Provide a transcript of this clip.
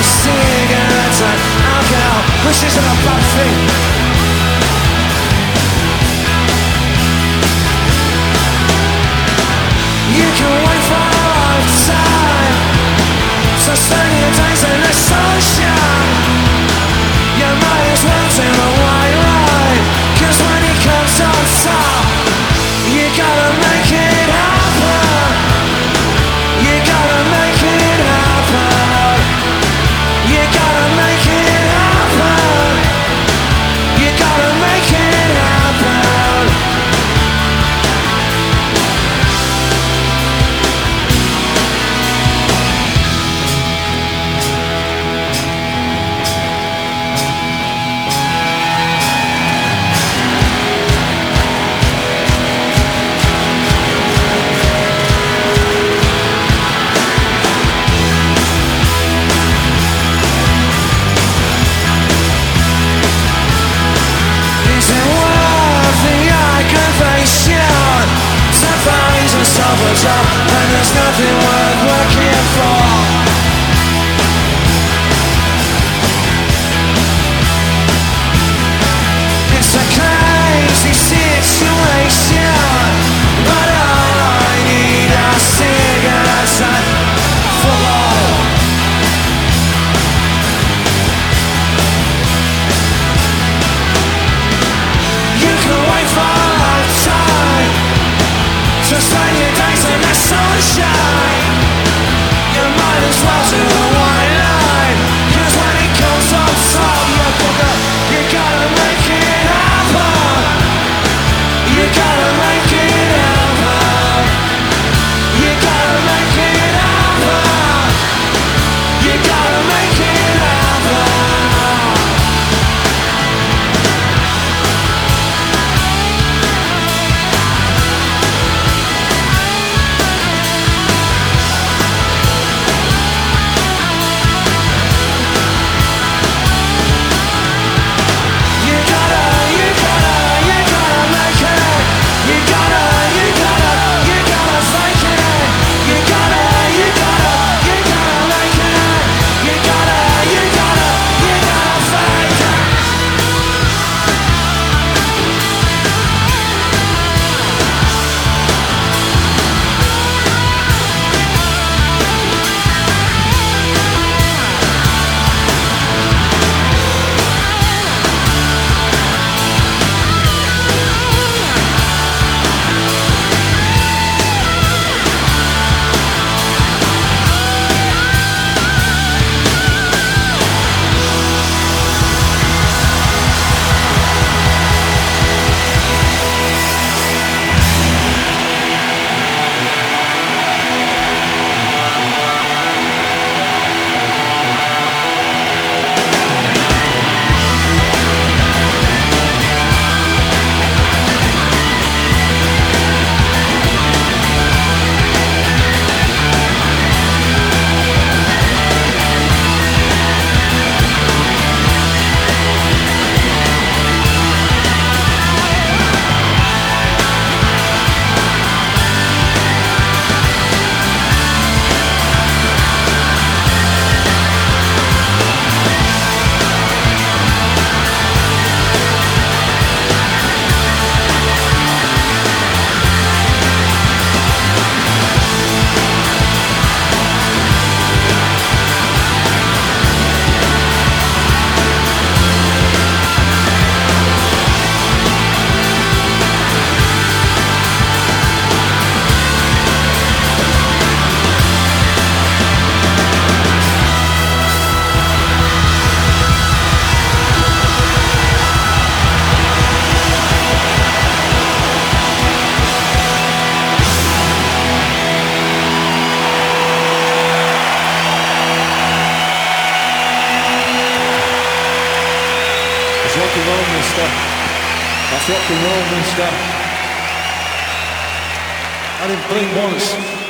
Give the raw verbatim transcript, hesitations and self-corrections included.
cigarettes and alcohol, which isn't a bad thing. You can wait for a lifetime, so spend your days in the sunshine. You might as well do the white ride, cause when he comes on top, you gotta make it happen. You gotta make it happen. You gotta make it happen. You gotta make it happen. Is it worth the aggravation to find yourself a job and there's nothing worth working for? It's a crazy situation, but all I need are cigarettes and football. You can wait for a lifetime, just spend your days in the sunshine. You might as well do the white line, cause when it comes on top, you bugger, you gotta make it happen. You gotta make it happen. You gotta make it happen. You gotta make it happen. You gotta, you gotta, you gotta make it. You gotta, you gotta, you gotta fake it. You gotta, you gotta, you gotta make it. You gotta, you gotta, you gotta fake it. It's rock and roll, mister. That's rock and roll, mister. I didn't blink once.